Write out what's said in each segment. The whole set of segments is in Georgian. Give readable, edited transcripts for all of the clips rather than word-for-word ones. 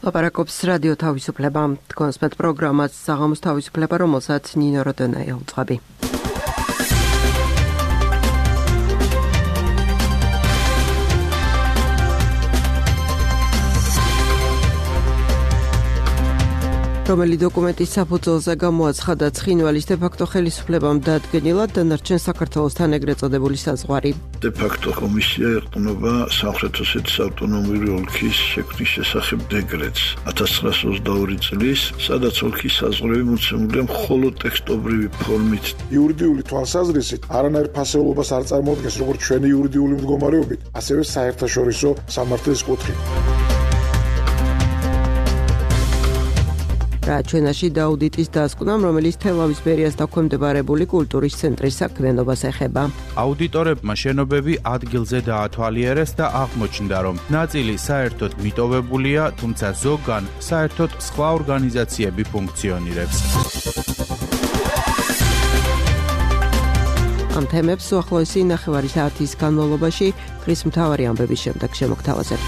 ლაპარაკობს რადიო თავისუფლება, თქვენს პროგრამას საღამოს თავისუფლება, რომელსაც ნინო როდონაია უძღვები. რომელი დოკუმენტის საფუძველზე გამოაცხადა ცხინვალის დე-ფაქტო ხელისუფლებამ დადგენილად დანარჩენ საქართველოსთან ეგრეთ წოდებული საზღვარი. დე-ფაქტო კომისია ეყრდნობა სამხრეთ ოსეთის ავტონომიური ოლქის შექმნის შესახებ დეკრეტს 1922 წლის, სადაც ოლქის საზღვრები მოცემულია მხოლოდ ტექსტობრივი ფორმით. იურიდიული თვალსაზრისით არანაირ ფასეულობას არ წარმოადგენს როგორც ჩვენი იურიდიული მდგომარეობით, ასევე საერთაშორისო სამართლის კუთხით. რაჩვენაში დაუდიტის დასკვნამ, რომელიც თელავის ბერიას დაქვემდებარებული კულტურის ცენტრის საქმიანობას ეხება. აუდიტორებმა შენობები ადგილზე დაათვალიერეს და აღმოჩნდა, რომ ნაწილი საერთოდ მიტოვებულია, თუმცა ზოგან საერთოდ სხვა ორგანიზაციები ფუნქციონირებს. ამ თემებს უახლოესი ნახევარი საათის განმავლობაში დღის მთავარი ამბების შემდეგ შემოგთავაზებთ.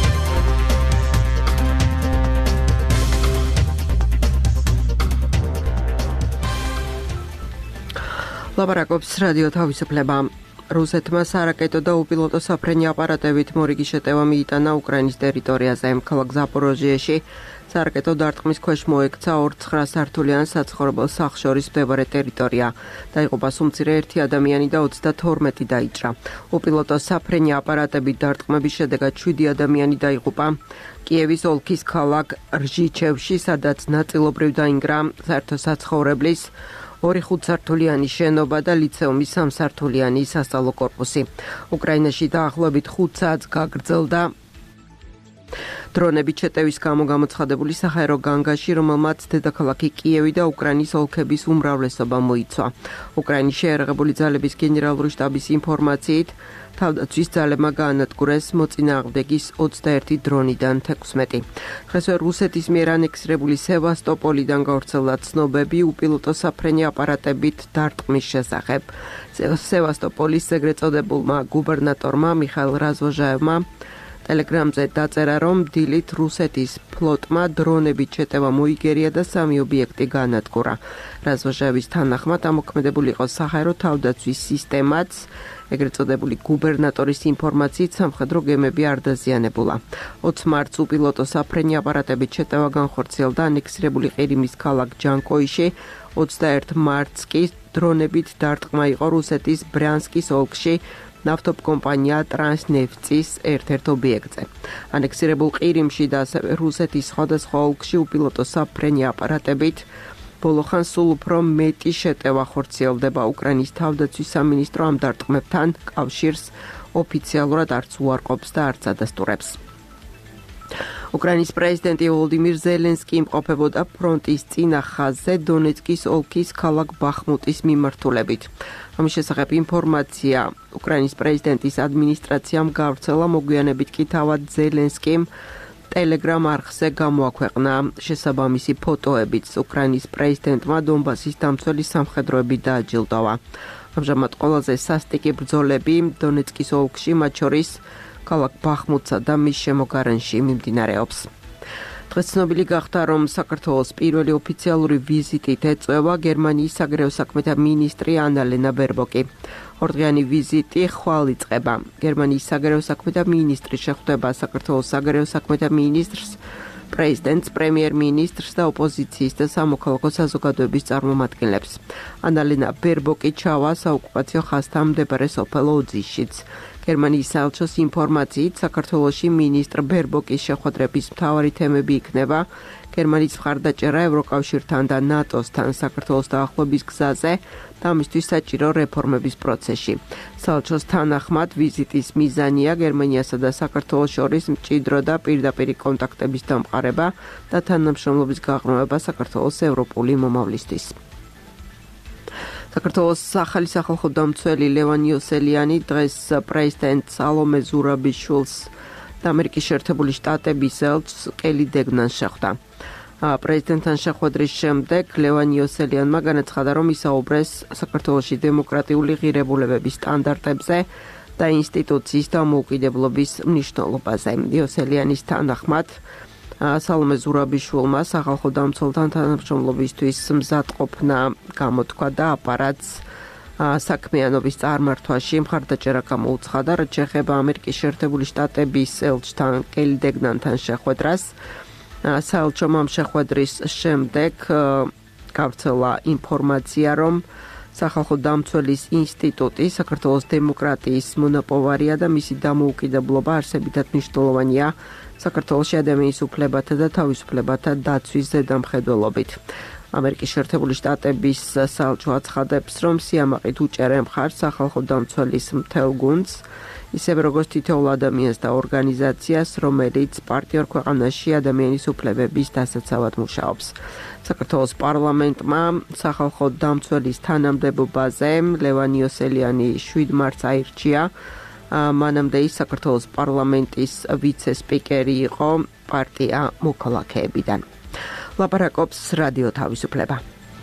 ლაპარაკობს რადიო თავისუფლება. რუსეთმა სარაკეტო და უპილოტო საფრენი აპარატებით მორიგი შეტევა მიიტანა უკრაინის ტერიტორიაზე. ქალაქ ზაპოროჟიეში სარაკეტო დარტყმის ქვეშ მოექცა 2-9 სართულიან საცხოვრებელ სახლს შორის მდებარე ტერიტორია. დაიღუპა სუმცირე 1 ადამიანი და 32 დაიჭრა. უპილოტო საფრენი აპარატებით დარტყმების შედეგად 7 ადამიანი დაიღუპა. კიევის ოლქის ქალაქ რჟიჩევში, სადაც ნაწილობრივ დაინგრა საერთო საცხოვრებლის 2 5-სართულიანი შენობა და ლიცეუმის 3-სართულიანი სასწავლო კორპუსი. უკრაინაში დაახლოებით 5 საათს გაგრძელდა დრონებით შეტევის გამო გამოცხადებული საჰაერო განგაში, რომელმაც დედაქალაქი კიევი და უკრაინის ოლქების უმრავლესობა მოიცვა. უკრაინის შეიარაღებული ძალების გენერალური შტაბის ინფორმაციით, თავდაცვის ძალებმა გაანადგურეს მოწინააღმდეგის 21 დრონიდან 16. დღესვე რუსეთის მიერ ანექსირებული სევასტოპოლიდან გავრცელდა ცნობები უპილოტო საფრენი აპარატებით დარტყმის შესახებ. სევასტოპოლის ეგრეთ წოდებულმა გუბერნატორმა მიხაილ რაზვოჟაევმა ტელეგრამზე დაწერა, რომ დილით რუსეთის ფლოტმა დრონებით შეტევა მოიგერია და 3 ობიექტი გაანადგურა. რაზვოჟაევის თანახმად ამოქმედებული იყო საჰაერო თავდაცვის სისტემაც. ეგრეთ წოდებული გუბერნატორის ინფორმაციით სამხედრო გემები არ დაზიანებულა. 20 მარტს უპილოტო საფრენი აპარატებით შეტევა განხორციელდა ანექსირებული ყირიმის ქალაქ ჯანკოიში. 21 მარტს კი დრონებით დარტყმა იყო რუსეთის ბრიანსკის ოლქში ნავთობკომპანია ტრანსნეფტის ერთ-ერთ ობიექტზე. ანექსირებულ ყირიმში და რუსეთის სხვადასხვა ოლქში უპილოტო საფრენი აპარატებით ბოლოხან სულ უფრო მეტი შეტევა ხორციელდება. უკრაინის თავდაცვის სამინისტრო ამ დარტყმებთან კავშირს ოფიციალურად არც უარყოფს და არც ადასტურებს. უკრაინის პრეზიდენტი ვოლოდიმირ ზელენსკი იმყოფებოდა ფრონტის წინა ხაზზე დონეცკის ოლქის ქალაქ ბახმუტის მიმართულებით. ამის შესახებ ინფორმაცია უკრაინის პრეზიდენტის ადმინისტრაციამ გავრცელა, მოგვიანებით კი თავად ზელენსკიმ ტელეგრამ არხზე გამოაქვეყნა შესაბამისი ფოტოებიც. უკრაინის პრეზიდენტმა დონბასის დამცველი სამხედროები დააჯილდოვა. ამჟამად ყველაზე სასტიკი ბრძოლები დონეცკის ოლქში, მათ შორის ქალაქ ბახმუტსა და მის შემოგარენში მიმდინარეობს. დღეს ცნობილი გახდა, რომ საქართველოს პირველი ოფიციალური ვიზიტით ეწევა გერმანიის საგარეო საქმეთა მინისტრი ანა-ლენა ბერბოკი. 2 დღიანი ვიზიტი ხვალ იწყება. გერმანიის საგარეო საქმეთა მინისტრი შეხვდება საქართველოს საგარეო საქმეთა მინისტრს, პრეზიდენტს, პრემიერ-მინისტრს და ოპოზიციის და სამოქალაქო საზოგადოების წარმომადგენლებს. ანა-ლენა ბერბოკი ჩავა საოკუპაციო ხაზთან მდებარე სოფელ ოძიშიც. გერმანიის საელჩოს ინფორმაციით, საქართველოში მინისტრ ბერბოკის შეხვედრების მთავარი თემები იქნება გერმანიის მხარდაჭერა ევროკავშირთან და ნატოსთან საქართველოს დაახლოების გზაზე და ამისთვის საჭირო რეფორმების პროცესში. საელჩოს თანახმად ვიზიტის მიზანია გერმანიასა და საქართველოს შორის მჭიდრო და პირდაპირი კონტაქტების დამყარება და თანამშრომლობის გაღრმავება საქართველოს ევროპული მომავლისთვის. საქართველოს ახალი სახალხო დამცველი ლევან იოსელიანი დღეს პრეზიდენტ სალომე ზურაბიშვილს და ამერიკის შეერთებული შტატების ელჩს კელი დეგნანს შეხვდა. პრეზიდენტთან შეხვედრის შემდეგ ლევან იოსელიანმა განაცხადა, რომ ისაუბრეს საქართველოში დემოკრატიული ღირებულებების სტანდარტებზე და ინსტიტუციის დამოუკიდებლობის მნიშვნელობაზე. იოსელიანის თანახმად სალომე ზურაბიშვილმა სახალხო დამცველთან თანამშრომლობისთვის მზადყოფნა გამოთქვა და აპარატს საქმიანობის წარმართვაში მხარდაჭერა გამოუცხადა, რაც შეეხება ამერიკის შეერთებული შტატების ელჩთან კელი დეგნანთან შეხვედრას. საელჩომ ამ შეხვედრის შემდეგ გავრცელა ინფორმაცია, რომ სახალხო დამცველის ინსტიტუტი საქართველოს დემოკრატიის მონაპოვარია და მისი დამოუკიდებლობა არსებითად მნიშვნელოვანია საქართველოში ადამიანის უფლებათა და თავისუფლებათა დაცვის ზედამხედველობით. ამერიკის შეერთებული შტატების საელჩო აცხადებს, რომ სიამაყით უჭერენ მხარს სახალხო დამცველის მთელ გუნდს, ისევე როგორც თითოეულ ადამიანს და ორგანიზაციას, რომელიც პარტნიორ ქვეყანაში ადამიანის უფლებების დასაცავად მუშაობს. საქართველოს პარლამენტმა სახალხო დამცველის თანამდებობაზე ლევან იოსელიანი 7 მარტს აირჩია. მანამდე ის საქართველოს პარლამენტის ვიცე-სპიკერი იყო პარტია მოქალაქეებიდან. ლაპარაკობს რადიო თავისუფლება.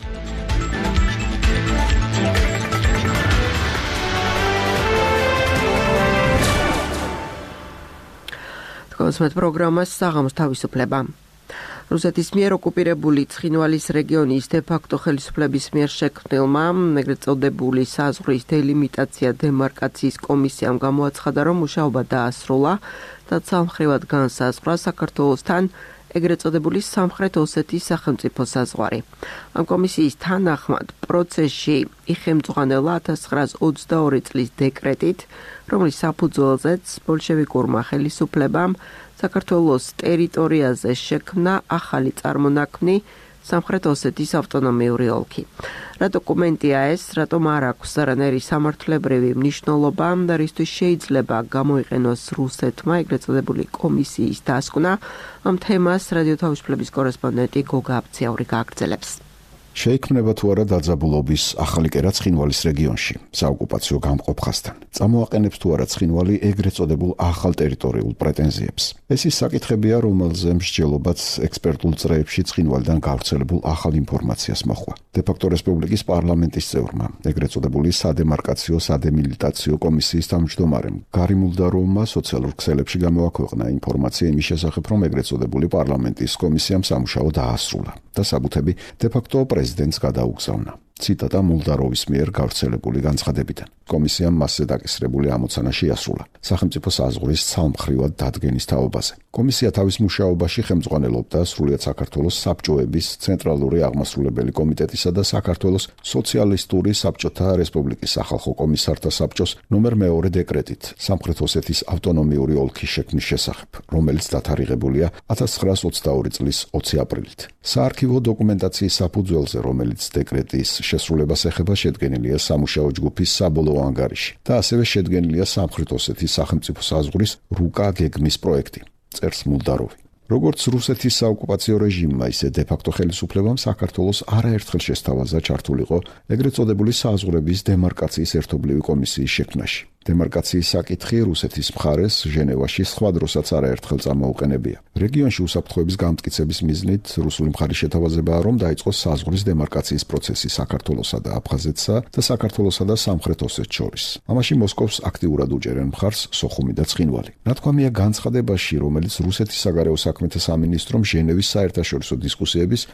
თქვენს პროგრამას საღამოს თავისუფლება. რუსეთის მიერ ოკუპირებული ცხინვალის რეგიონის დე-ფაქტო ხელისუფლების მიერ შექმნილმა ეგრეთ წოდებული საზღვრის დელიმიტაცია დემარკაციის კომისიამ გამოაცხადა, რომ მუშაობა დაასრულა და სამხრივად განსაზღვრა საქართველოსთან ეგრეთ წოდებული სამხრეთ ოსეთის სახელმწიფო საზღვარი. ამ კომისიის თანახმად პროცესში იხემძღვანელა 1922 წლის დეკრეტით, რომლის საფუძველზეც ბოლშევიკურმა ხელისუფლებამ საქართველოს ტერიტორიაზე შექმნა ახალი წარმონაქმნი სამხრეთ ოსეთის ავტონომიური ოლქი. რა დოკუმენტია ეს, რატომ არ აქვს არანაირი სამართლებრივი მნიშვნელობა და რისთვის შეიძლება გამოიყენოს რუსეთმა ეგრეთ წოდებული კომისიის დასკვნა? ამ თემას რადიო თავისუფლების კორესპონდენტი გოგა აბციაური გააგრძელებს. შეიქმნება თუ არა დაძაბულობის ახალი კერა ცხინვალის რეგიონში საოკუპაციო გამყოფ ხაზთან. წამოაყენებს თუ არა ცხინვალი ეგრეთ წოდებულ ახალ ტერიტორიულ პრეტენზიებს. ეს ის საკითხებია, რომელზე მსჯელობაც ექსპერტულ წრეებში ცხინვალიდან გავრცელებულ ახალ ინფორმაციას მოჰყვა. დე-ფაქტო რესპუბლიკის პარლამენტის წევრმა, ეგრეთ წოდებული სადემარკაციო სადემილიტაციო კომისიის თავმჯდომარემ გარი მულდაროვმა სოციალურ ქსელებში გამოაქვეყნა ინფორმაცია იმის შესახებ, რომ ეგრეთ წოდებული პარლამენტის კომისიამ სამუშაო დაასრულა და საბუთები დე-ფაქტო პრეზიდენტს გადაუგზავნა. ციტატა მულდაროვის მიერ გავრცელებული განცხადებიდან. კომისიამ მასზე დაკისრებული ამოცანა შეასრულა სახელმწიფო საზღვრის ცალმხრივად დადგენის თაობაზე. კომისია თავის მუშაობაში ხელმძღვანელობდა სრულიად საქართველოს საბჭოების ცენტრალური აღმასრულებელი კომიტეტისა და საქართველოს სოციალისტური საბჭოთა რესპუბლიკის სახალხო კომისართა საბჭოს ნომერ 2 დეკრეტით სამხრეთ ოსეთის ავტონომიური ოლქის შექმნის შესახებ, რომელიც დათარიღებულია 1922 წლის 20 აპრილით. საარქივო დოკუმენტაციის საფუძველზე, რომელიც დეკრეტის შესრულებას ეხება, შედგენილია სამუშაო ჯგუფის საბოლოო ანგარიში და ასევე შედგენილია სამხრეთ ოსეთის სახელმწიფო საზღვრის რუკა გეგმის პროექტი. წერს მულდაროვი. როგორც რუსეთის საოკუპაციო რეჟიმმა, ისე დე-ფაქტო ხელისუფლებამ საქართველოს არაერთხელ შესთავაზა ჩართულიყო ეგრეთ წოდებული საზღვრების დემარკაციის ერთობლივი კომისიის შექმნაში. დემარკაციის საკითხი რუსეთის მხარეს ჟენევაში სხვა დროსაც არაერთხელ წამოუყენებია. რეგიონში უსაფრთხოების გამტკიცების მიზნით რუსული მხარის შეთავაზებაა, რომ დაიწყოს საზღვრის დემარკაციის პროცესი საქართველოსა და აფხაზეთსა და საქართველოსა და სამხრეთ ოსეთს შორის. ამაში მოსკოვს აქტიურად უჭერენ მხარს სოხუმი და ცხინვალი. ნათქვამია განცხადებაში, რომელიც რუსეთის საგარეო საქმეთა სამინისტრომ ჟენევის საერთაშორისო დისკუსიების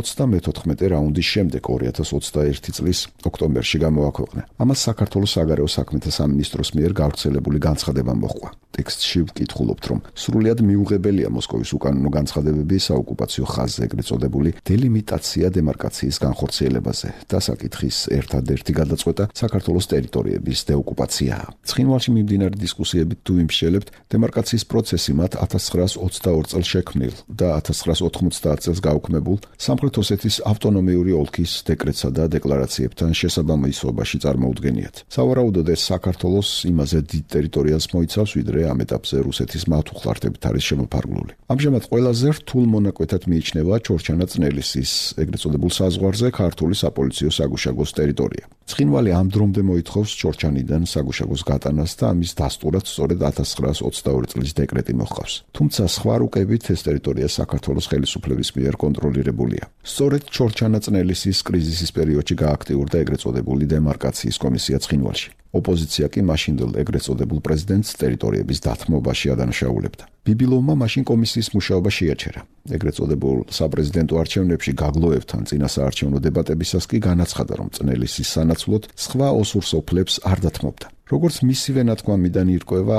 54 რაუნდის შემდეგ 2021 წლის ოქტომბერში გამოაქვეყნა. ამას საქართველოს საგარეო საქმეთა სამინისტროს მიერ გავრცელებული განცხადება მოჰყვა. ტექსტში ვკითხულობთ, რომ სრულიად მიუღებელია მოსკოვის უკანონო განცხადებები საოკუპაციო ხაზზე ეგრეთ წოდებული დელიმიტაცია დემარკაციის განხორციელებაზე და საკითხის ერთადერთი გადაწყვეტა საქართველოს ტერიტორიების დეოკუპაციაა. ცხინვალში მიმდინარე დისკუსიებით თუ ვიმსჯელებთ, დემარკაციის პროცესი მათ 1922 წელს შექმნილ და 1990 წელს გაუქმებულ სამხრეთ ოსეთის ავტონომიური ოლქის დეკრეტსა და დეკლარაციებთან შესაბამისობაში წარმოუდგენიათ. სავარაუდოდ ეს საქართველოს იმაზე დიდ ტერიტორიას მოიცავს, ვიდრე ამ ეტაპზე რუსეთის მართუხლართებით არის შემოფარგლული. ამჟამად ყველაზე რთულ მონაკვეთად მიიჩნევა ჩორჩანა წნელისის ეგრეთ წოდებულ საზღვარზე ქართული საპოლიციო საგუშაგოს ტერიტორია. ცხინვალი ამ დრომდე მოითხოვს ჩორჩანიდან საგუშაგოს გატანას და ამის დასტურად სწორედ 1922 წლის დეკრეტი მოჰყავს. თუმცა სხვა რუკებით ეს ტერიტორია საქართველოს ხელისუფლების მიერ კონტროლირებულია. სწორედ ჩორჩანა წნელისის კრიზისის პერიოდში გააქტიურდა ეგრეთ წოდებული დემარკაციის კომისია ცხინვალში. ოპოზიცია კი მაშინდელ ეგრეთ წოდებულ პრეზიდენტს ტერიტორიების დათმობაში ადანაშაულებდა. ბიბილოვმა მაშინ კომისიის მუშაობა შეაჩერა. ეგრეთ წოდებულ საპრეზიდენტო არჩევნებში გაგლოევთან წინასაარჩევნო დებატებისას კი განაცხადა, რომ წნელისის სანაცვლოდ სხვა ოსურ სოფლებს არ დათმობდა. როგორც მისივე ნათქვამიდან ირკვევა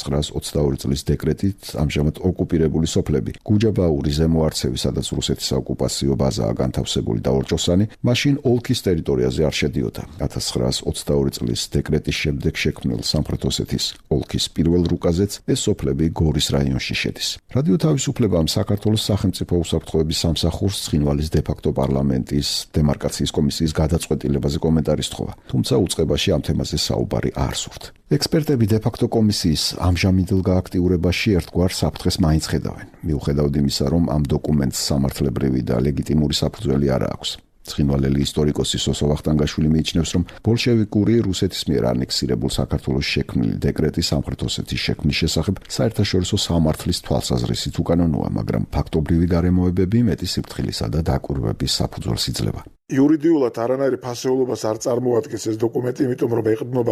1922 წლის დეკრეტით ამჟამად ოკუპირებული სოფლები გუჯაბაური ზემო არცევი, სადაც რუსეთის საოკუპაციო ბაზაა განთავსებული და ორჭოსანი, მაშინ ოლქის ტერიტორიაზე არ შედიოდა. 1922 წლის დეკრეტის შემდეგ შექმნილ სამხრეთ ოსეთის ოლქის პირველ რუკაზეც ეს სოფლები გორის რაიონში შედის. რადიო თავისუფლებამ საქართველოს სახელმწიფო უსაფრთხოების სამსახურს ცხინვალის დე-ფაქტო პარლამენტის დემარკაციის კომისიის გადაწყვეტილებაზე კომენტარი სთხოვა, თუმცა უწყებაში ამ თემაზე საუბარი არ სურთ. ექსპერტები დე-ფაქტო კომისიის ამჟამინდელ გააქტიურებაში ერთგვარ საფრთხეს მაინც ხედავენ, მიუხედავად იმისა, რომ ამ დოკუმენტს სამართლებრივი და ლეგიტიმური საფუძველი არ აქვს. ცხინვალელი ისტორიკოსი სოსო ვახტანგაშვილი მიიჩნევს, რომ ბოლშევიკური რუსეთის მიერ ანექსირებულ საქართველოს შექმნილი დეკრეტი სამხრეთ ოსეთის შექმნის შესახებ საერთაშორისო სამართლის თვალსაზრისით უკანონოა, მაგრამ ფაქტობრივი გარემოებები მეტი სიფრთხილისა და დაკვირვების საფუძველს იძლევა. იურიდიულად არანაირი ფასეულობას არ წარმოადგენს ეს დოკუმენტი, იმიტომ რომ ეყრდნობა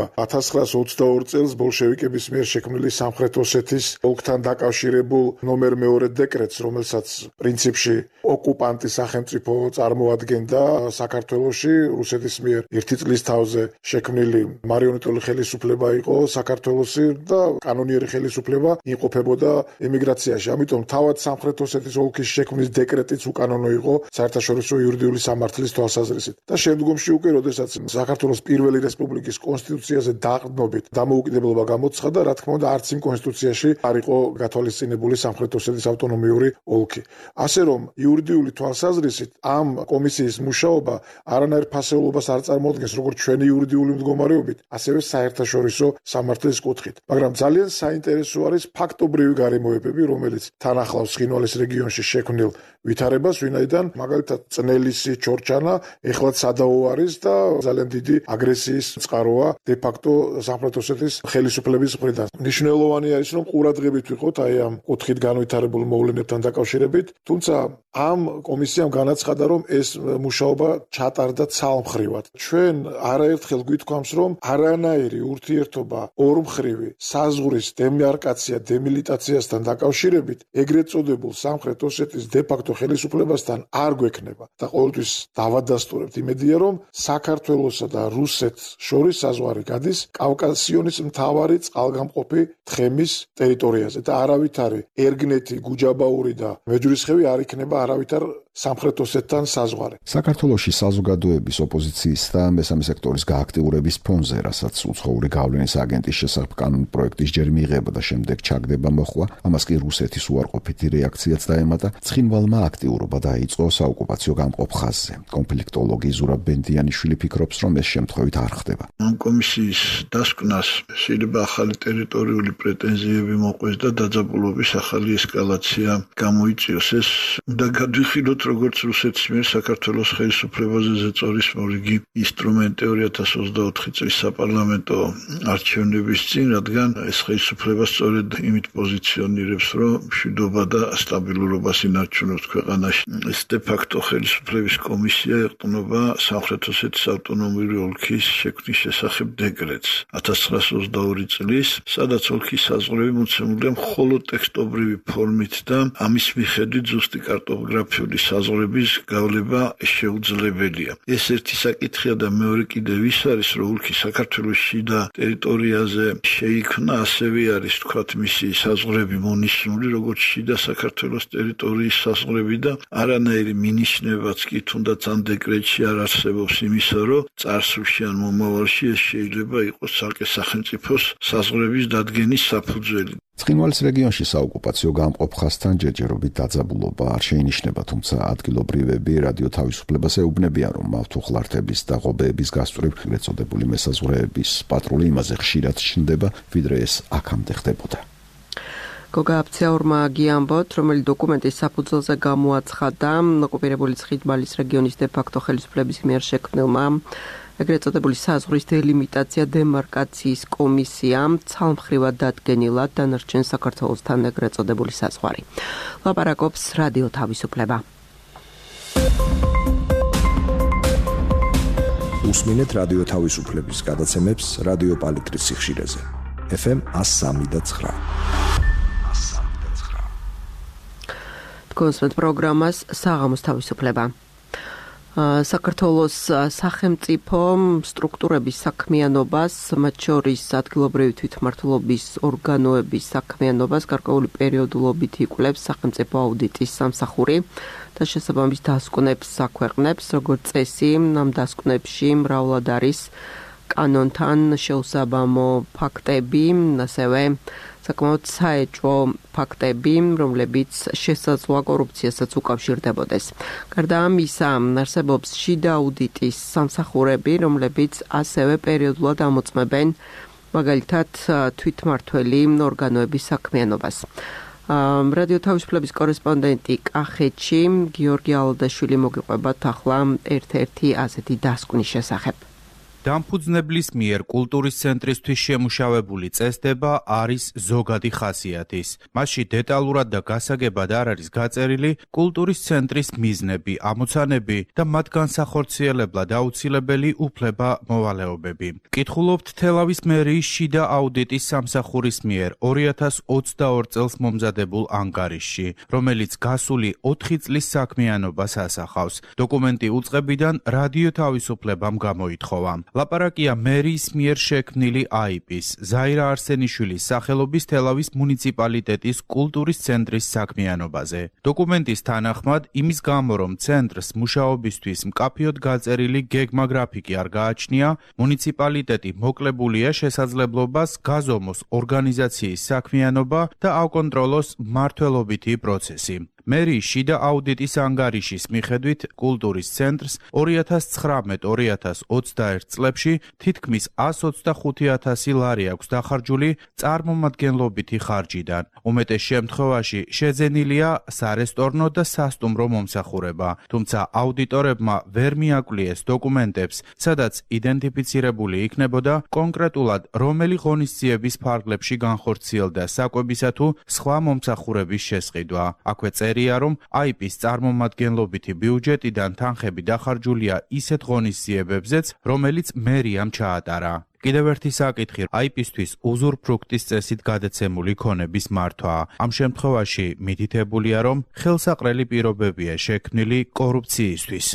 1922 წელს ბოლშევიკების მიერ შექმნილი სამხრეთ ოსეთის ოლქთან დაკავშირებულ ნომერ 2 დეკრეტს, რომელსაც პრინციპში ოკუპანტი სახელმწიფო წარმოადგენდა საქართველოში, რუსეთის მიერ 1 წლის თავზე შექმნილი მარიონეტული ხელისუფლება იყო საქართველოსი და კანონიერი ხელისუფლება იმყოფებოდა ემიგრაციაში. ამიტომ თავად სამხრეთ ოსეთის ოლქის შექმნის დეკრეტიც უკანონო იყო საერთაშორისო იურიდიული სამართლის და შემდგომში უკვე, როდესაც საქართველოს პირველი რესპუბლიკის კონსტიტუციაზე დაყრდნობით დამოუკიდებლობა გამოცხადა, რა თქმა უნდა, არც იმ კონსტიტუციაში არ იყო გათვალისწინებული სამხრეთ ოსეთის ავტონომიური ოლქი. ასე რომ, იურიდიული თვალსაზრისით ამ კომისიის მუშაობა არანაირ ფასეულობას არ წარმოადგენს როგორც ჩვენი იურიდიული მდგომარეობით, ასევე საერთაშორისო სამართლის კუთხით. მაგრამ ძალიან საინტერესო არის ფაქტობრივი გარემოებები, რომელიც თან ახლავს ცხინვალის რეგიონში შექმნილ ვითარებას, ვინაიდან მაგალითად წნელისი, ჩორჩანა ეხლა სადაო არის და ძალიან დიდი აგრესიის წყაროა დე-ფაქტო სამხრეთ ოსეთის ხელისუფლების მხრიდან. მნიშვნელოვანი არის, რომ ყურადღებით ვიყოთ აი ამ კუთხით განვითარებულ მოვლენებთან დაკავშირებით, თუმცა ამ კომისიამ განაცხადა, რომ ეს მუშაობა ჩატარდა ცალმხრივად. ჩვენ არაერთხელ გვითქვამს, რომ არანაირი ურთიერთობა ორმხრივი საზღვრის დემარკაცია, დემილიტაციასთან დაკავშირებით ეგრეთ წოდებულ სამხრეთ ოსეთის დე-ფაქტო ხელისუფლებასთან არ გვექნება და ყოველთვის დავადასტურებთ იმედია, რომ საქართველოსა და რუსეთს შორის საზღვარი გადის კავკასიონის მთავარი წყალგამყოფი თხემის ტერიტორიაზე და არავითარი ერგნეთი, გუჯაბაური და მეჯვრისხევი არ იქნება არავითარ სამხრეთ ოსეთთან საზღვარი. საქართველოში საზოგადოების ოპოზიციის და მესამე სექტორის გააქტიურების ფონზე, რასაც უცხოური გავლენის აგენტის შესახებ კანონი პროექტის ჯერ მიიღება და შემდეგ ჩაგდება მოხდა, ამას კი რუსეთის უარყოფითი რეაქციაც დაემატა, ცხინვალმა აქტიურობა დაიწყო საოკუპაციო გამყოფ ხაზზე. კონფლიქტოლოგი ზურაბ ბენდიანიშვილი ფიქრობს, რომ ეს შემთხვევით არ ხდება. ამ კომისიის დასკვნას შეიძლება ახალი ტერიტორიული პრეტენზიები მოყვეს და დაძაბულობის ახალი ესკალაცია გამოიწვიოს. ეს უნდა გადვიხილოთ როგორც რუსეთის მიერ საქართველოს ხელისუფლებაზე ზეწოლის მორიგი ინსტრუმენტი 2024 წლის საპარლამენტო არჩევნების წინ, რადგან ეს ხელისუფლება სწორედ იმით პოზიციონირებს, რომ მშვიდობა და სტაბილურობას ინარჩუნებს ქვეყანაში. ეს დე-ფაქტო ხელისუფლების კომისია ეყრდნობა სამხრეთ ოსეთის ავტონომიური ოლქის შექმნის შესახებ დეკრეტს 1922 წლის, სადაც ოლქის საზღვრები მოცემულია მხოლოდ ტექსტობრივი ფორმით და ამის მიხედვით ზუსტი კარტოგრაფიული საზღვრების გავლება შეუძლებელია. ეს ერთი საკითხია და მეორე კიდევ ის არის, რომ ოლქი საქართველოს შიდა ტერიტორიაზე შეიქმნა, ასევე არის თქვათ მისი საზღვრები მონიშნული როგორც შიდა საქართველოს ტერიტორიის საზღვრები და არანაირი მინიშნებაც კი თუნდაც ამ დეკრეტში არ არსებობს იმისა, რომ წარსულში ან მომავალში ეს შეიძლება იყოს ცალკე სახელმწიფოს საზღვრების დადგენის საფუძველი. ცხინვალის რეგიონში საოკუპაციო გამყოფ ხაზთან ჯერჯერობით დაძაბულობა არ შეინიშნება, თუმცა ადგილობრივები რადიო თავისუფლებას ეუბნებიან, რომ მავთუხლართების და ღობეების გასწვრივ ეწოდებული მესაზღვრეების პატრული იმაზე ხშირად ჩნდება, ვიდრე ეს აქამდე ხდებოდა. გოგა აფციაურმა გიამბოთ, რომელი დოკუმენტის საფუძველზე გამოაცხადა ოკუპირებული ცხინვალის რეგიონის დე-ფაქტო ხელისუფლების მიერ შექმნილმა ეგრეთ წოდებული საზღვრის დელიმიტაცია დემარკაციის კომისიამ ცალმხრივად დადგენილა დანარჩენ საქართველოსთან ეგრეთ წოდებული საზღვარი. ლაპარაკობს რადიო თავისუფლება. უსმინეთ რადიო თავისუფლების გადაცემებს რადიო პალიტრის სიხშირეზე. FM 103.9. კონსვენთ პროგრამას საღამოს თავისუფლება. საქართველოს სახელმწიფო სტრუქტურების საქმიანობას, მათ შორის ადგილობრივი თვითმმართველობის ორგანოების საქმიანობას გარკვეული პერიოდულობით იკვლევს სახელმწიფო აუდიტის სამსახური და შესაბამის დასკვნებს აქვეყნებს, როგორც წესი, ამ დასკვნებში მრავლად არის კანონთან შეუსაბამო ფაქტები, ასევე საკმაოდ საეჭვო ფაქტები, რომლებიც შესაძლოა კორუფციასაც უკავშირდებოდეს. გარდა ამისა, არსებობს შიდა აუდიტის სამსახურები, რომლებიც ასევე პერიოდულად ამოწმებენ მაგალითად თვითმმართველი ორგანოების საქმიანობას. რადიო თავისუფლების კორესპონდენტი კახეთში გიორგი ალადაშვილი მოგიყვებათ ახლა ერთ-ერთი ასეთი დასკვნის შესახებ. დამფუძნებლის მიერ კულტურის ცენტრისთვის შემუშავებული წესდება არის ზოგადი ხასიათის. მასში დეტალურად და გასაგებად არ არის გაწერილი კულტურის ცენტრის მიზნები, ამოცანები და მათ განსახორციელებლად აუცილებელი უფლება-მოვალეობები. კითხულობთ თელავის მერიის შიდა აუდიტის სამსახურის მიერ 2022 წელს მომზადებულ ანგარიშში, რომელიც გასული 4 წლის საქმიანობას ასახავს. დოკუმენტი უწყებიდან რადიო თავისუფლებამ გამოითხოვა. ლაპარაკია მერიის მიერ შექმნილი აიპის, ზაირა არსენიშვილის სახელობის თელავის მუნიციპალიტეტის კულტურის ცენტრის საქმიანობაზე. დოკუმენტის თანახმად, იმის გამო, რომ ცენტრს მუშაობისთვის მკაფიოდ გაწერილი გეგმა გრაფიკი არ გააჩნია, მუნიციპალიტეტი მოკლებულია შესაძლებლობას გაზომოს ორგანიზაციის საქმიანობა და ავკონტროლოს მმართველობითი პროცესი. მერიის შიდა აუდიტის ანგარიშის მიხედვით კულტურის ცენტრს 2019-2021 წლებში თითქმის 125,000 ლარი აქვს დახარჯული წარმომადგენლობითი ხარჯიდან. უმეტეს შემთხვევაში შეძენილია სარესტორნო და სასტუმრო მომსახურება, თუმცა აუდიტორებმა ვერ მიაკლიეს დოკუმენტებს, სადაც იდენტიფიცირებული იქნებოდა კონკრეტულად რომელი ღონისძიების ფარგლებში განხორციელდა საკვებისა თუ სხვა მომსახურების შესყიდვა. აქვე წერია, რომ აიპის წარმომადგენლობითი ბიუჯეტიდან თანხები დახარჯულია ისეთ ღონისძიებებზეც, რომელიც მერიამ ჩაატარა. კიდევ ერთი საკითხი აიპისთვის უზურპრუქტის წესით გადაცემული ქონების მართვა. ამ შემთხვევაში მითითებულია, რომ ხელსაყრელი პირობებია შექმნილი კორუფციისთვის.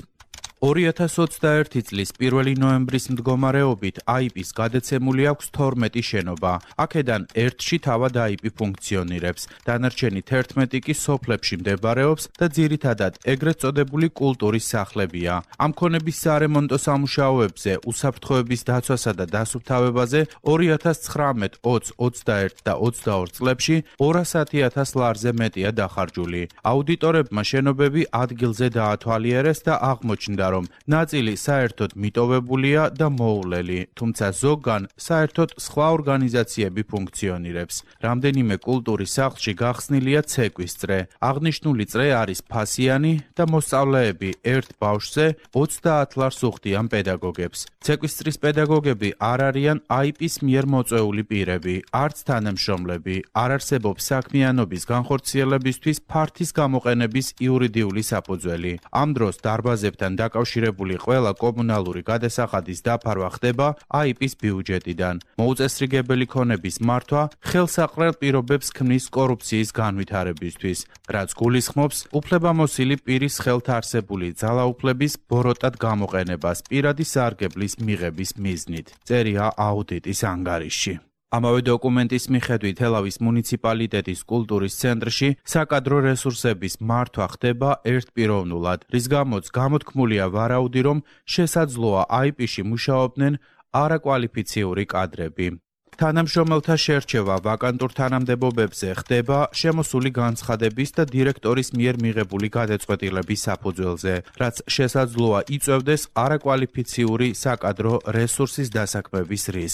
2021 წლის 1 ნოემბრის მდგომარეობით აიპის გადაცემული აქვს 12 შენობა. აქედან ერთში თავად აიპი ფუნქციონირებს, დანარჩენი 11 კი სოფლებში მდებარეობს და ძირითადად ეგრეთ წოდებული კულტურის სახლებია. ამ ქონების სარემონტო სამუშაოებზე, უსაფრთხოების დაცვასა და დასუფთავებაზე 2019, 20, 21 და 22 წლებში 210,000 ლარზე მეტია დახარჯული. აუდიტორებმა შენობები ადგილზე დაათვალიერეს და აღმოჩნდა, რომ ნაწილი საერთოდ მიტოვებულია და მოულელი, თუმცა ზოგან საერთოდ სხვა ორგანიზაციები ფუნქციონირებს. რამდენიმე კულტურის სახლში გახსნილია ცეკვის წრე. აღნიშნული წრე არის ფასიანი და მოსწავლეები ერთ ბავშვზე 30 ლარს უხდიან პედაგოგებს. ცეკვის წრის პედაგოგები არ არიან აიპის მიერ მოწვეული პირები, არც თანამშრომლები, არ არსებობს საქმიანობის განხორციელებისთვის ფართის გამოყენების იურიდიული საფუძველი. ამ დროს დარბაზებთან დაკავშირებული ყველა კომუნალური გადასახადის დაფარვა ხდება აიპის ბიუჯეტიდან. მოუწესრიგებელი ქონების მართვა ხელსაყრელ პირობებს ქმნის კორუფციის განვითარებისთვის, რაც გულისხმობს უფლებამოსილი პირის ხელთ არსებული ძალაუფლების ბოროტად გამოყენებას პირადი სარგებლის მიღების მიზნით. წერია აუდიტის ანგარიშში. ამავე დოკუმენტის მიხედვით თელავის მუნიციპალიტეტის კულტურის ცენტრში საკადრო რესურსების მართვა ხდება ერთპიროვნულად, რის გამოც გამოთქმულია ვარაუდი, რომ შესაძლოა აიპში მუშაობდნენ არაკვალიფიციური კადრები. თანამშრომელთა შერჩევა ვაკანტურ თანამდებობებზე ხდება შემოსული განცხადების და დირექტორის მიერ მიღებული გადაწყვეტილების საფუძველზე, რაც შესაძლოა იწვევდეს არაკვალიფიციური საკადრო რესურსის დასაქმების რისკს.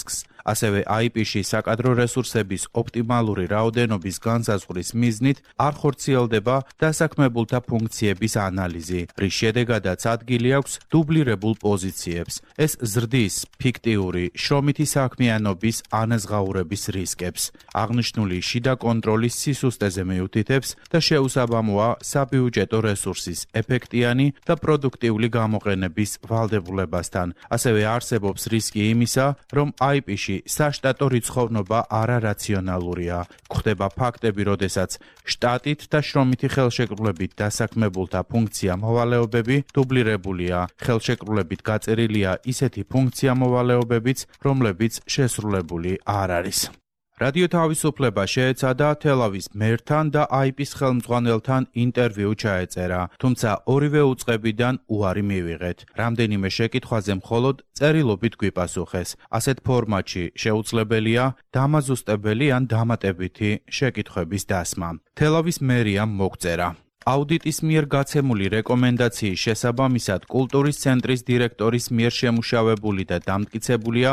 ასევე IP-ში საკადრო რესურსების ოპტიმალური რაოდენობის განსაზღვრის მიზნით არ ხორციელდება დასაქმებულთა ფუნქციების ანალიზი, რის შედეგადაც ადგილი აქვს დუბლირებულ პოზიციებს. ეს ზრდის ფიქტიური შრომითი საქმიანობის ანაზღაურების რისკებს. აღნიშნული შიდა კონტროლის სისუსტეზე მიუთითებს და შეუსაბამოა საბიუჯეტო რესურსის ეფექტიანი და პროდუქტიული გამოყენების ვალდებულებასთან. ასევე არსებობს რისკი იმისა, რომ IP-ში საშტატო რიცხოვნობა არარაციონალურია. გვხდება ფაქტები, როდესაც შტატით და შრომითი ხელშეკრულებით დასაქმებულთა ფუნქცია მოვალეობები დუბლირებულია. ხელშეკრულებით გაწერილია ისეთი ფუნქცია მოვალეობებიც, რომლებიც შესრულებული არ არის. რადიო თავისუფლება შეეცადა თელავის მერთან და IP-ის ხელმძღვანელთან ინტერვიუ ჩაეწერა, თუმცა ორივე უწყებიდან უარი მივიღეთ. რამდენიმე შეკითხვაზე მხოლოდ წერილობით გვიპასუხეს. ასეთ ფორმატში შეუძლებელია დამაზუსტებელი ან დამატებითი შეკითხვების დასმა. თელავის მერიამ მოგწერა. აუდიტის მიერ გაცემული რეკომენდაციის შესაბამისად კულტურის ცენტრის დირექტორის მიერ შემუშავებული და დამტკიცებულია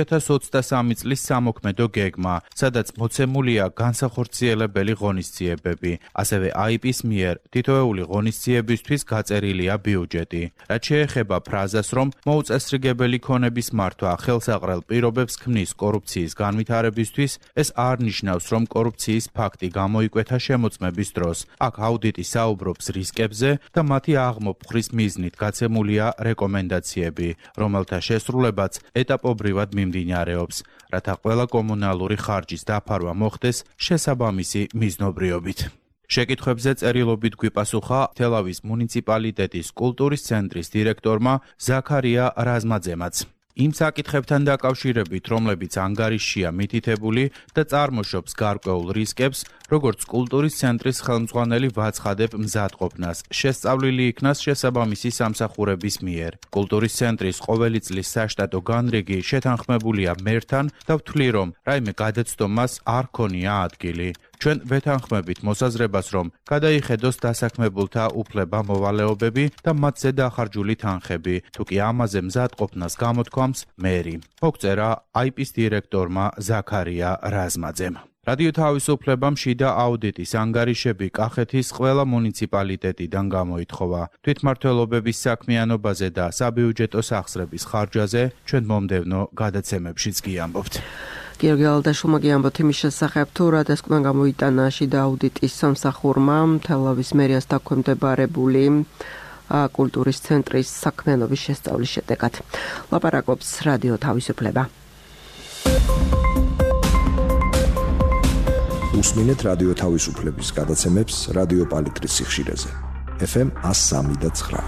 2023 წლის სამოქმედო გეგმა, სადაც მოცემულია განსახორციელებელი ღონისძიებები. ასევე IP-ის მიერ თითოეული ღონისძიებისთვის გაწერილია ბიუჯეტი. რაც შეეხება ფრაზას, რომ მოუწესრიგებელი ქონების მართვა ხელსაყრელ პირობებს ქმნის კორუფციის განვითარებისთვის, ეს არ ნიშნავს, რომ კორუფციის ფაქტი გამოიკვეთა შემოწმების დროს. აქ აუდიტის საუბრობს რისკებზე და მათი აღმოფხრის მიზნით გაცემულია რეკომენდაციები, რომელთა შესრულებაც ეტაპობრივად მიმდინარეობს, რათა ყველა კომუნალური ხარჯის დაფარვა მოხდეს შესაბამისი მიზნობრიობით. შეკითხვებზე წერილობით გვიპასუხა თელავის მუნიციპალიტეტის კულტურის ცენტრის დირექტორმა ზაქარია რაზმაძემაც. იმ საკითხებთან დაკავშირებით, რომლებიც ანგარიშშია მითითებული და წარმოშობს გარკვეულ რისკებს, როგორც კულტურის ცენტრის ხელმძღვანელი ვაცხადებ მზადყოფნას, შესწავლილი იქნას შესაბამისი სამსახურების მიერ. კულტურის ცენტრის ყოველი წლის საშტატო განრიგი შეთანხმებულია მერთან და ვთვლი, რომ რაიმე გადაცდომას არ ქონია ადგილი. ჩვენ ვეთანხმებით მოსაზრებას, რომ გადაიხედოს დასაქმებულთა უფლება მოვალეობები და მათზე დახარჯული თანხები, თუ კი ამაზე მზადყოფნას გამოთქვამს მერი. მოგწერა IP-ის დირექტორმა ზაქარია რაზმაძემ. რადიო თავისუფლებამ შიდა აუდიტის ანგარიშები კახეთის ყველა მუნიციპალიტეტიდან გამოითხოვა. თვითმმართველობების საქმიანობაზე და საბიუჯეტო სახსრების ხარჯაზე ჩვენ მომდევნო გადაცემებშიც გიამბობთ. გიორგი ალდაშვილმა გიამბობთ იმის შესახებ, თუ რა დასკვნა გამოიტანა შიდა აუდიტის სამსახურმა თელავის მერიას დაქვემდებარებული კულტურის ცენტრის საქმიანობის შესწავლის შედეგად. ლაპარაკობს რადიო თავისუფლება. უსმინეთ რადიო თავისუფლების გადაცემებს რადიო პალიტრის სიხშირეზე. FM 103.9.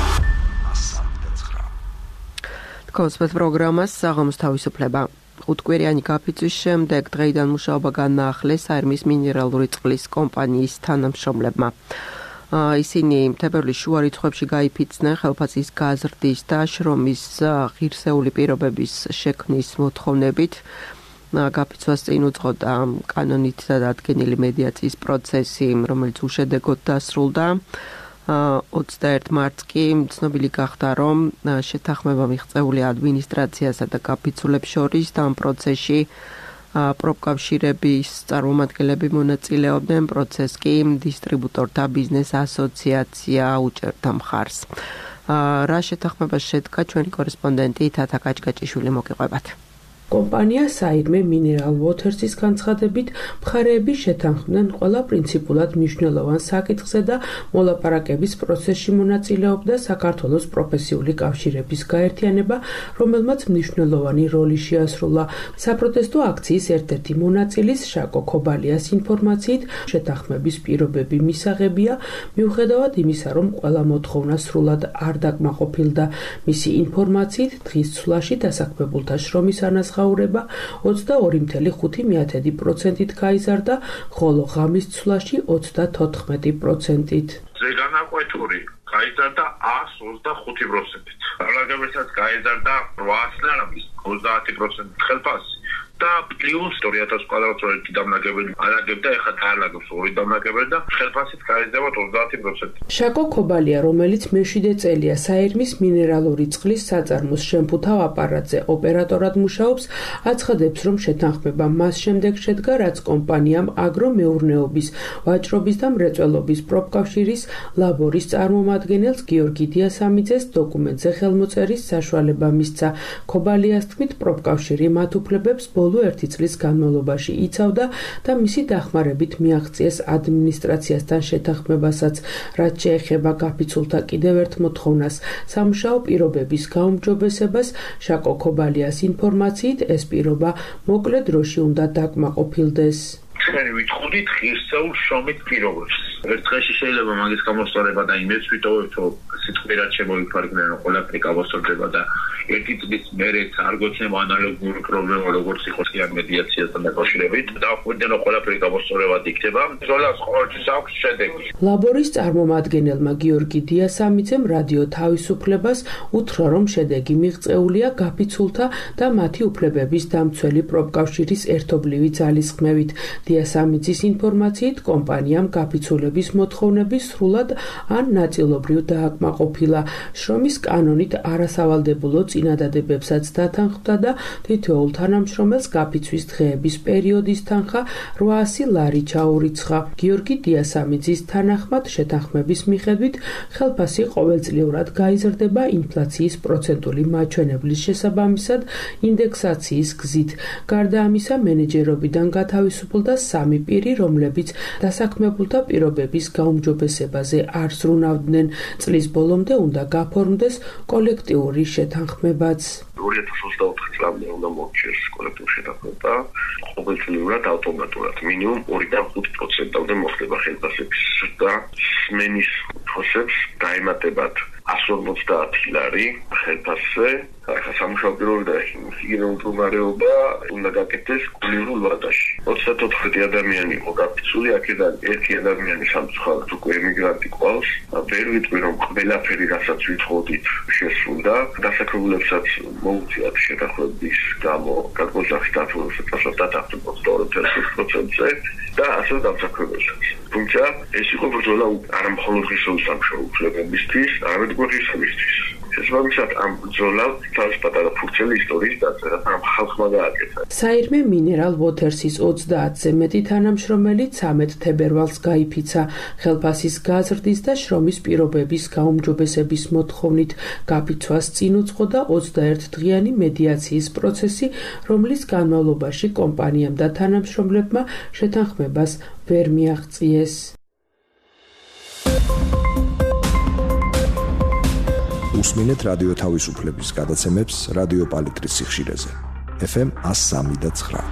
კონსპეთ პროგრამას საღამოს თავისუფლება. 5 კვირიანი გაფიცვის შემდეგ დღეიდან მუშაობა განაახლეს საერმის მინერალური წყლის კომპანიის თანამშრომლებმა. ისინი თებერვლის შუა რიცხვებში გაიფიცნენ ხელფასის გაზრდის და შრომის ღირსეული პირობების შექმნის მოთხოვნებით. გაფიცვას წინ უძღოდა კანონით დადგენილი მედიაციის პროცესი, რომელიც უშედეგოდ დასრულდა. 21 მარტს კი ცნობილი გახდა, რომ შეთანხმება მიღწეული ადმინისტრაციასა და გაფიცულებს შორის და ამ პროცესში პროფკავშირების წარმომადგენლები მონაწილეობდნენ, პროცესს კი დისტრიბუტორთა ბიზნეს ასოციაცია უჭერდა მხარს. რა შეთანხმებას შედგა ჩვენი კორესპონდენტი თათა კაჭკაჭიშვილი მოგიყვებათ. კომპანია საირმე მინერალ ვოთერსის განცხადებით მხარეები შეთანხმდნენ ყველა პრინციპულად მნიშვნელოვან საკითხზე და მოლაპარაკების პროცესში მონაწილეობდა საქართველოს პროფესიული კავშირების გაერთიანება, რომელმაც მნიშვნელოვანი როლი შეასრულა. საპროტესტო აქციის ერთ-ერთი მონაწილის შაკო ქობალიას ინფორმაციით შეთანხმების პირობები მისაღებია, მიუხედავად იმისა, რომ ყველა მოთხოვნა სრულად არ დაკმაყოფილდა. მისი ინფორმაციით დღის ცვლაში დასაქმებულთა შრომის ანაზღაურება 22.5%-ით გაიზარდა, ხოლო ღამის ცვლაში 34%-ით. ზეგანაკვეთური გაიზარდა 125%-ით. რაგებესაც გაიზარდა 800-ის 30% ხელფასი და პლუს 2000 კვადრატმეტრი დამნაკებელი ალაგებდა, ეხლა დაალაგებს 2 დამნაკებელი და ხელფასით გაიზრდება 30%. შაკო ქობალია, რომელიც მეშვიდე წელია საირმის მინერალური წყლის საწარმოს შემფუთავ აპარატზე ოპერატორად მუშაობს, აცხადებს, რომ შეთანხმება მას შემდეგ შედგა, რაც კომპანიამ აგრომეურნეობის, ვაჭრობის და მრეწველობის პროფკავშირის ლაბორის წარმომადგენელს გიორგი დიასამიძეს დოკუმენტზე ხელმოწერის საშუალება მისცა. ქობალიას თქმით, პროფკავშირი მათ უფლებებს ბოლო 1 წლის განმავლობაში იცავდა და მისი დახმარებით მიაღწიეს ადმინისტრაციასთან შეთანხმებასაც, რაც შეეხება გაფიცულთა კიდევ ერთ მოთხოვნას, სამუშაო პირობების გაუმჯობესებას. შაკო ქობალიას ინფორმაციით, ეს პირობა მოკლე დროში უნდა დაკმაყოფილდეს. ჩვენ ვიტყოდით ღირსეულ შრომით პირობებს. ერთ დღეში შეიძლება მაგის გამოსწორება და იმედს ვიტოვებთ, რომ სიტყვიერად შემოიფარგლენ, რომ ყველაფერი გამოსწორდება და ერთი წლის მერეც არ გოცნებ ანალოგური პრობლემა, როგორც იყო კი მედიაციასთან დაკავშირებით. დავხვდენ, რომ ყველაფერი გამოსწორებად იქნება. ბრძოლას ყოველთვის აქვს შედეგი. ლაბორის წარმომადგენელმა გიორგი დიასამიძემ რადიო თავისუფლებას უთხრა, რომ შედეგი მიღწეულია გაფიცულთა და მათი უფლებების დამცველი პროფკავშირის ერთობლივი ძალისხმევით. დიასამიძის ინფორმაციით, კომპანიამ გაფიცულების მოთხოვნები სრულად ან ნაწილობრივ დააკმაყოფილა. შრომის კანონით არასავალდებულო წინადადებებსაც დათანხმდა და თითოეულ თანამშრომელს გაფიცვის დღეების პერიოდის თანხა 800 ლარი ჩაურიცხა. გიორგი დიასამიძის თანახმად, შეთანხმების მიხედვით ხელფასი ყოველწლიურად გაიზრდება ინფლაციის პროცენტული მაჩვენებლის შესაბამისად ინდექსაციის გზით. გარდა ამისა, მენეჯერობიდან გათავისუფლდა 3 პირი, რომლებიც დასაქმებულთა პირობების გაუმჯობესებაზე არ ზრუნავდნენ. წლის ბოლომდე უნდა გაფორმდეს კოლექტიური შეთანხმებაც. 2024 წლამდე უნდა მოჩეს კოლექტიური შეთანხმება, ყოველწლიურად ავტომატურად მინიმუმ 2-დან 5%-მდე მოხდება ხელფასების და სმენის პროცესს დაემატებათ 150 ლარი ხელფასზე. ახლა სამუშაო პირობები და ჰიგიენური მდგომარეობა უნდა გაკეთდეს კულტურულ ვადაში. 34 ადამიანი იყო გაფიცული, აქედან 1 ადამიანი სამწუხაროდ უკვე ემიგრანტი ყავს. ვერ ვიტყვი, რომ ყველაფერი, რასაც ვითხოვდით, შესრულდა. დასაქმებულებსაც მოუწიათ შეთანხმების გამო გადმოძახის დათვალიერებასაც დათანხმდა 22%-ზე და ასე დამსაქმებელსაც. თუმცა ეს იყო ბრძოლა არა მხოლოდ ღირსეულ სამუშაო უფლებებისთვის, არამედ ღირსებისთვის. შესაბამისად, ამ ბრძოლას თავის პატარა ფურცელი ისტორიის დაწერა, ამ ხალხმა გააკეთა. საირმე მინერალ ვოთერსის 30-ზე მეტი თანამშრომელი 13 თებერვალს გაიფიცა ხელფასის გაზრდის და შრომის პირობების გაუმჯობესების მოთხოვნით. გაფიცვას წინ უძღოდა 21 დღიანი მედიაციის პროცესი, რომლის განმავლობაში კომპანიამ და თანამშრომლებმა შეთანხმებას ვერ მიაღწიეს. უსმინეთ რადიო თავისუფლების გადაცემებს რადიო პალიტრის სიხშირეზე. FM 103.9.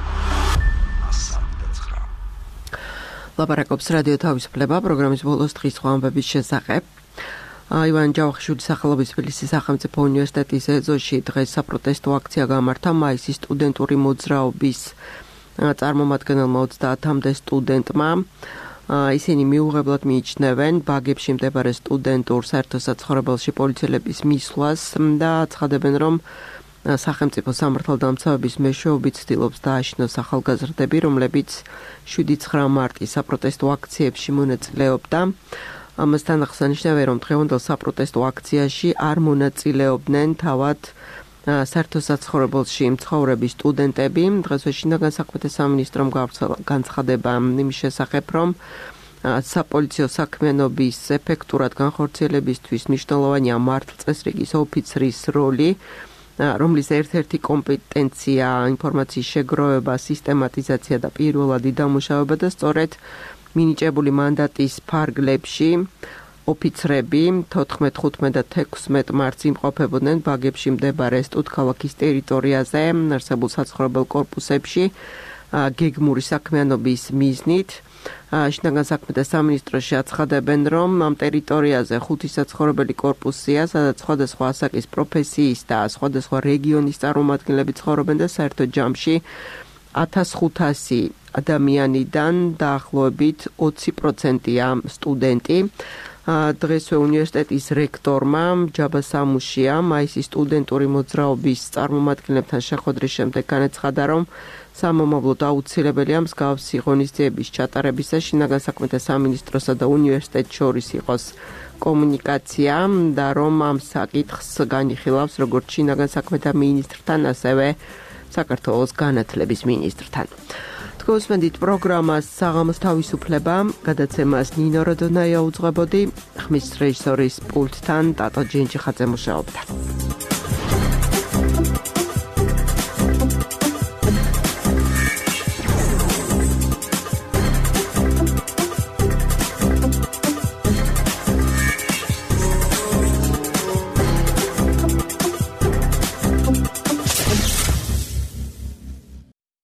ლაპარაკობს რადიო თავისუფლება პროგრამის ბოლოს დღის ხვამბების შესახებ. ივან ჯავახიშვილის სახელობის თბილისის სახელმწიფო უნივერსიტეტის ეზოში დღეს საპროტესტო აქცია გამართა მაისის სტუდენტური მოძრაობის წარმომადგენელმა 30-მდე სტუდენტმა. ისინი მიუღებლად მიიჩნევენ ბაგებში მდებარე სტუდენტურ საერთო საცხოვრებელში პოლიციელების მისვლას და აცხადებენ, რომ სახელმწიფო სამართალდამცავების მეშვეობით ცდილობს დააშინოს ახალგაზრდები, რომლებიც 7-9 მარტის საპროტესტო აქციებში მონაწილეობდა. ამასთან აღსანიშნავია, რომ დღევანდელ საპროტესტო აქციაში არ მონაწილეობდნენ თავად საერთო საცხოვრებელში მცხოვრები სტუდენტები. დღესვე შინაგან საქმეთა სამინისტრომ განცხადება იმის შესახებ, რომ საპოლიციო საქმიანობის ეფექტურად განხორციელებისთვის მნიშვნელოვანია მართლწესრიგის ოფიცრის როლი, რომლის ერთ-ერთი კომპეტენცია ინფორმაციის შეგროვება, სისტემატიზაცია და პირველადი დამუშავება და სწორედ მინიჭებული მანდატის ფარგლებში ოფიცრები 14, 15 და 16 მარტს იმყოფებოდნენ ბაგებში მდებარე სტუდქალაქის ტერიტორიაზე არსებულ საცხოვრებელ კორპუსებში გეგმური საქმიანობის მიზნით. შინაგან საქმეთა სამინისტროში აცხადებენ, რომ ამ ტერიტორიაზე 5 საცხოვრებელი კორპუსია, სადაც სხვადასხვა ასაკის პროფესიის და სხვადასხვა რეგიონის წარმომადგენლები ცხოვრობენ და საერთო ჯამში 1500 ადამიანიდან დაახლოებით 20%-ია სტუდენტი. დღესვე უნივერსიტეტის რექტორმა ჯაბა სამუშიამ მაისის სტუდენტური მოძრაობის წარმომადგენლებთან შეხვედრის შემდეგ განაცხადა, რომ სამომავლოდ აუცილებელია მსგავსი ღონისძიების ჩატარებისა შინაგან საქმეთა სამინისტროსა და უნივერსიტეტს შორის იყოს კომუნიკაცია და რომ ამ საკითხს განიხილავს როგორც შინაგან საქმეთა მინისტრთან, ასევე საქართველოს განათლების მინისტრთან. თქვენსმენდით პროგრამას საღამოს თავისუფლება, გადაცემას ნინო როდონაია უძღვებოდი, ხმის რეჟისორის პულტთან ტატო ჯენჯიხაძე მუშაობდა.